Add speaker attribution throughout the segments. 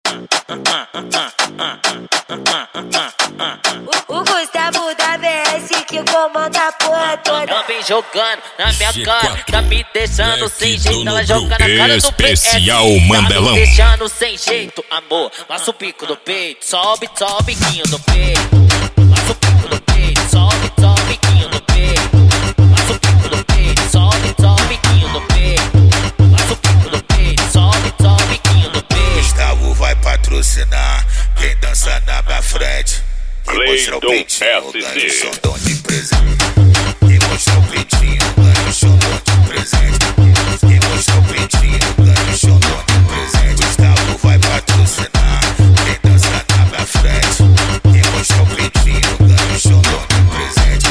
Speaker 1: O Gustavo da BS que comanda a porra toda.
Speaker 2: Ela vem jogando na minha cara, tá me deixando sem jeito. Ela joga na cara do
Speaker 3: especial
Speaker 2: PS,
Speaker 3: Mandelão.
Speaker 2: tá me deixando sem jeito, amor. Passa o pico do peito, sobe, sobe o biquinho do peito. Passa o pico do peito, sobe, sobe o biquinho do peito. Passa o pico do peito, sobe, sobe o biquinho do peito. Passa o pico do peito, sobe, sobe o biquinho do peito.
Speaker 4: Gustavo vai patrocinar quem dança na minha frente. Quem mostrar o peitinho ganha o xandão de presente. Quem mostrar o peitinho ganha o xandão de presente. Quem mostrar o peitinho ganha o xandão de presente. Gustavo vai patrocinar quem dança na minha frente. Quem mostrar o peitinho ganha o xandão de presente.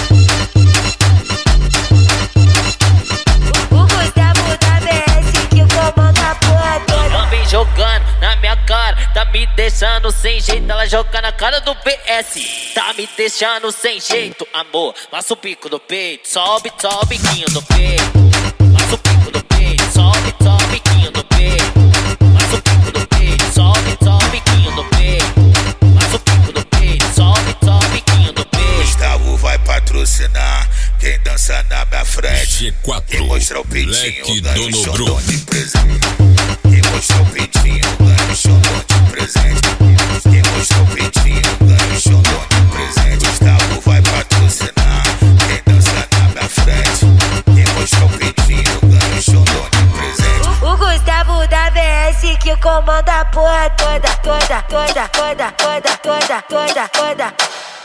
Speaker 1: O Gustavo da BS que comanda a porra toda.
Speaker 2: Ela vem jogando na minha cara, tá me deixando sem jeito. Ela joga na cara do PS, tá me deixando sem jeito, amor. Passa o pico do peito, sobe, sobe o biquinho do peito. Passa o pico do peito, sobe, sobe o biquinho do peito. Passa o pico do peito, sobe, sobe o biquinho do peito. Passa o pico do peito, sobe, sobe o biquinho do peito.
Speaker 4: Gustavo vai patrocinar quem dança na minha frente.
Speaker 3: G4,
Speaker 4: quem mostrar o peitinho
Speaker 3: Black
Speaker 4: ganha o
Speaker 3: Dono
Speaker 4: xandão de presente. Quem mostrar o peitinho ganha o xandão de presente. Quem mostrar o peitinho ganha o xandão de presente. Gustavo vai patrocinar quem dança na minha frente. Quem mostrar o peitinho ganha o xandão de presente.
Speaker 1: O Gustavo da BS que comanda a porra toda, toda, toda, toda, toda, toda, toda, toda.